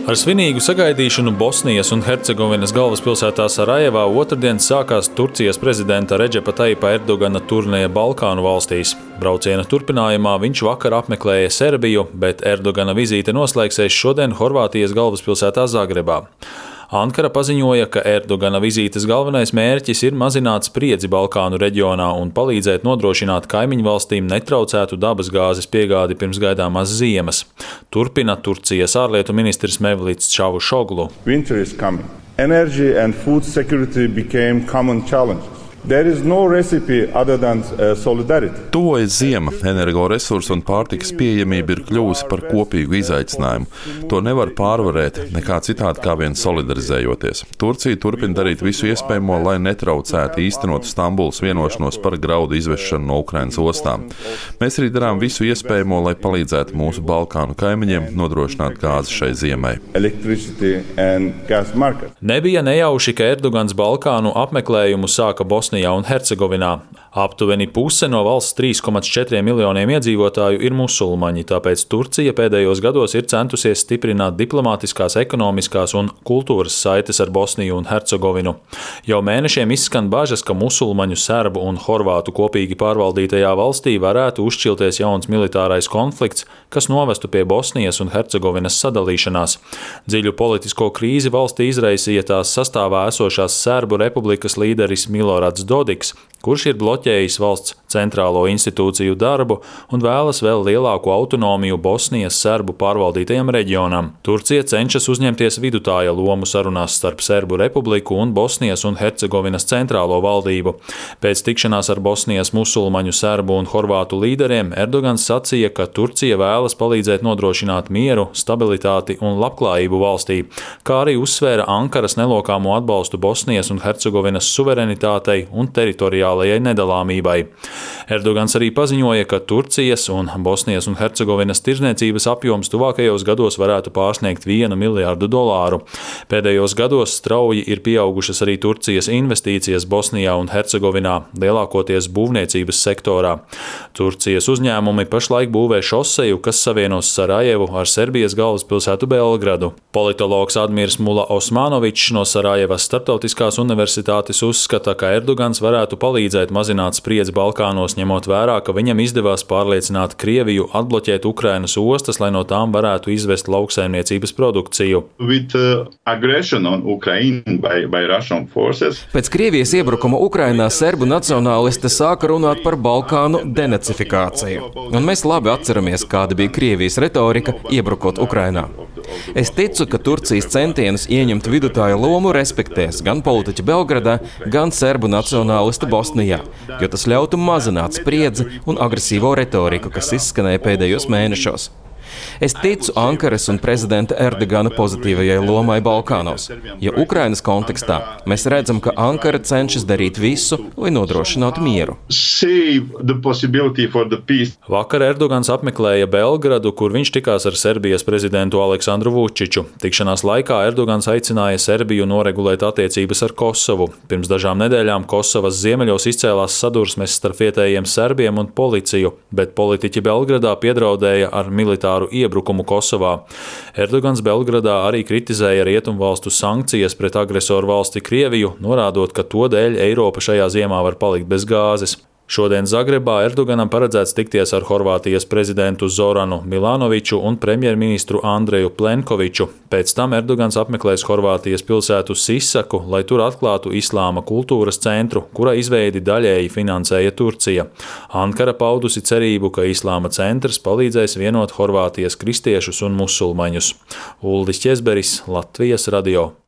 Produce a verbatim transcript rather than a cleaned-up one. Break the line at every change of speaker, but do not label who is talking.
Ar svinīgu sagaidīšanu Bosnijas un Hercegovinas galvaspilsētā Sarajevā otrdien sākās Turcijas prezidenta Redžepa Tajipa Erdogana turnē Balkānu valstīs. Brauciena turpinājumā viņš vakar apmeklēja Serbiju, bet Erdogana vizīte noslēgsies šodien Horvātijas galvaspilsētā Zagrebā. Ankara paziņoja, ka Erdogana vizītes galvenais mērķis ir mazināt spriedzi Balkānu reģionā un palīdzēt nodrošināt kaimiņu valstīm netraucētu dabasgāzes piegādi pirms gaidāmās ziemas. Turpina Turcijas ārlietu ministrs Mevlits Čavušoglu.
Winter is coming. Energy and food security became common challenges. There is no recipe other than uh, solidarity.
Tuvojas ziema, energoresursu un pārtikas pieejamība ir kļuvusi par kopīgu izaicinājumu. To nevar pārvarēt nekā citādi kā vien solidarizējoties. Turcija turpina darīt visu iespējamo, lai netraucētu īstenot Stambulas vienošanos par graudu izvešanu no Ukrainas ostām. Mēs arī darām visu iespējamo, lai palīdzētu mūsu Balkānu kaimiņiem nodrošināt gāzi šai ziemai.
Nebija nejauši, ka Erdogans Balkānu apmeklējumu sāka Bosnijā un Hercegovinā. Aptuveni puse no valsts trīs komats četri miljoniem iedzīvotāju ir musulmaņi, tāpēc Turcija pēdējos gados ir centusies stiprināt diplomātiskās, ekonomiskās un kultūras saites ar Bosniju un Hercegovinu. Jau mēnešiem izskan bažas, ka musulmaņu, serbu un horvātu kopīgi pārvaldītajā valstī varētu uzšķilties jauns militārais konflikts, kas novestu pie Bosnijas un Hercegovinas sadalīšanās. Dziļu politisko krīzi valstī izraisīja tās sastāvā esošās Serbu republikas līderis Milorads Dodiks, kurš ir bloķējis valsts centrālo institūciju darbu un vēlas vēl lielāku autonomiju Bosnijas serbu pārvaldītajam reģionam. Turcija cenšas uzņemties vidutāja lomu sarunās starp Serbu republiku un Bosnijas un Hercegovinas centrālo valdību. Pēc tikšanās ar Bosnijas musulmaņu, serbu un horvātu līderiem Erdogans sacīja, ka Turcija vēlas palīdzēt nodrošināt mieru, stabilitāti un labklājību valstī, kā arī uzsvēra Ankaras nelokāmo atbalstu Bosnijas un Hercegovinas suverenitātei un teritoriālajai nedalāmībai. Erdogans arī paziņoja, ka Turcijas un Bosnijas un Hercegovinas tirdzniecības apjoms tuvākajos gados varētu pārsniegt vienu miljārdu dolāru. Pēdējos gados strauji ir pieaugušas arī Turcijas investīcijas Bosnijā un Hercegovinā, lielākoties būvniecības sektorā. Turcijas uzņēmumi pašlaik būvē šoseju, kas savienos Sarajevu ar Serbijas galvaspilsētu Belgradu. Politologs Admirs Mula Osmanovičs no Sarajevas Starptautiskās universitātes uzskata, ka Erdogans varētu palīdzēt mazināt spriedzi Balkānos, ņemot vērā, ka viņam izdevās pārliecināt Krieviju atbloķēt Ukrainas ostas, lai no tām varētu izvest lauksaimniecības produkciju.
With, uh, aggression on Ukraine by, by Russian forces.
Pēc Krievijas iebrukuma Ukrainā serbu nacionālisti sāka runāt par Balkānu denacifikāciju. Un mēs labi atceramies, kāda bija Krievijas retorika iebrukot Ukrainā. Es ticu, ka Turcijas centienus ieņemt vidutāja lomu respektēs gan politiķi Belgradā, gan serbu nacionālisti Bosnijā, jo tas ļautu mazināt spriedzi un agresīvo retoriku, kas izskanēja pēdējos mēnešos. Es ticu Ankaras un prezidenta Erdogana pozitīvajai lomai Balkānos, jo Ukrainas kontekstā mēs redzam, ka Ankara cenšas darīt visu, lai nodrošinātu mieru.
Vakar Erdogans apmeklēja Belgradu, kur viņš tikās ar Serbijas prezidentu Aleksandru Vučiču. Tikšanās laikā Erdogans aicināja Serbiju noregulēt attiecības ar Kosovu. Pirms dažām nedēļām Kosovas ziemeļos izcēlās sadursmes starp vietējiem serbiem un policiju, bet politiķi Belgradā piedraudēja ar militāru iebrukumu Kosovā. Erdogans Belgradā arī kritizēja rietumvalstu sankcijas pret agresoru valsti Krieviju, norādot, ka to dēļ Eiropa šajā ziemā var palikt bez gāzes. Šodien Zagrebā Erdoganam paredzēts tikties ar Horvātijas prezidentu Zoranu Milanoviču un premjerministru Andreju Plenkoviču. Pēc tam Erdogans apmeklēs Horvātijas pilsētu Sisaku, lai tur atklātu islāma kultūras centru, kura izveidi daļēji finansēja Turcija. Ankara paudusi cerību, ka islāma centrs palīdzēs vienot Horvātijas kristiešus un musulmaņus. Uldis Ķezberis, Latvijas radio.